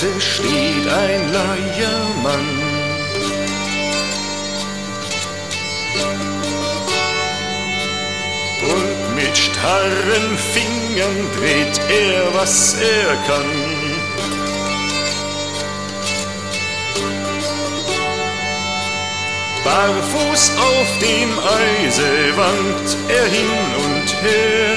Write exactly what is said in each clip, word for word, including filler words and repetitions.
Fenster steht ein Leiermann. Und mit starren Fingern dreht er, was er kann. Barfuß auf dem Eise wankt er hin und her.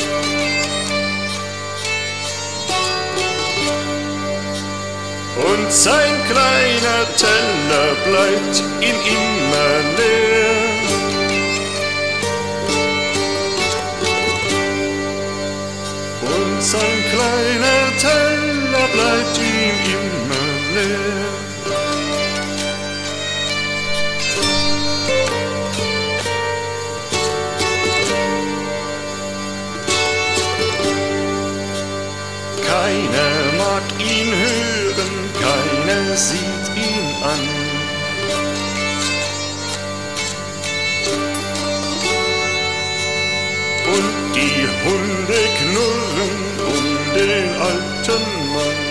Und sein kleiner Teller bleibt ihm immer leer. Und sein kleiner Teller bleibt ihm immer leer. Keiner mag ihn hören, keiner sieht ihn an. Und die Hunde knurren um den alten Mann.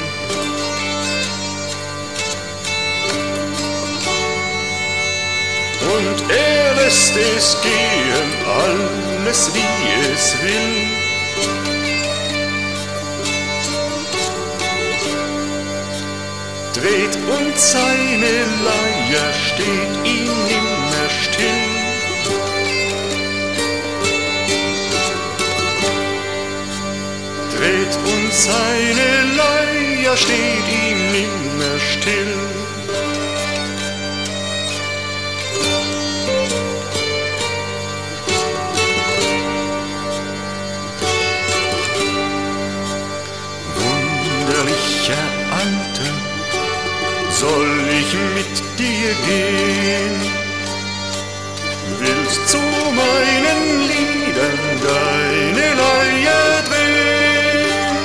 Und er lässt es gehen, alles wie es will. Dreht und seine Leier steht ihm nimmer still. Dreht und seine Leier steht ihm nimmer still. Wunderlicher Alter, soll ich mit dir gehen? Willst zu meinen Liedern deine Leier drehen?